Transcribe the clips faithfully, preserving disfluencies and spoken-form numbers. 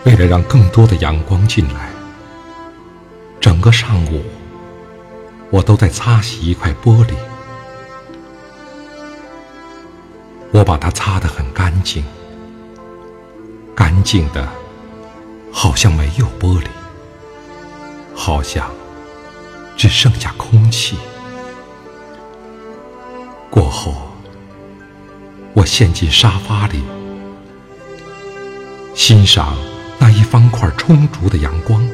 为了让更多的阳光进来，整个上午我都在擦洗一块玻璃。我把它擦得很干净，干净的好像没有玻璃，好像只剩下空气。过后，我陷进沙发里，欣赏那一方块充足的阳光。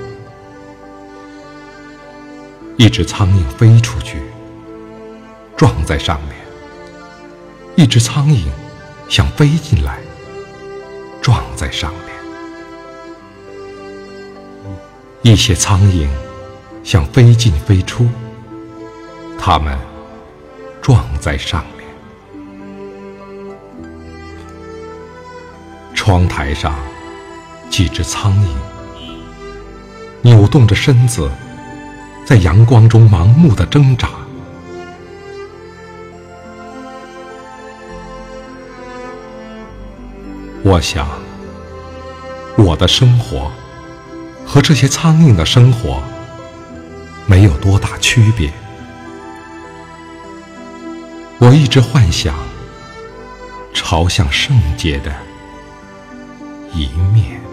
一只苍蝇飞出去，撞在上面；一只苍蝇想飞进来，撞在上面。一些苍蝇想飞进飞出，它们撞在上面。窗台上几只苍蝇扭动着身子，在阳光中盲目地挣扎。我想，我的生活和这些苍蝇的生活没有多大区别。我一直幻想朝向圣洁的一面。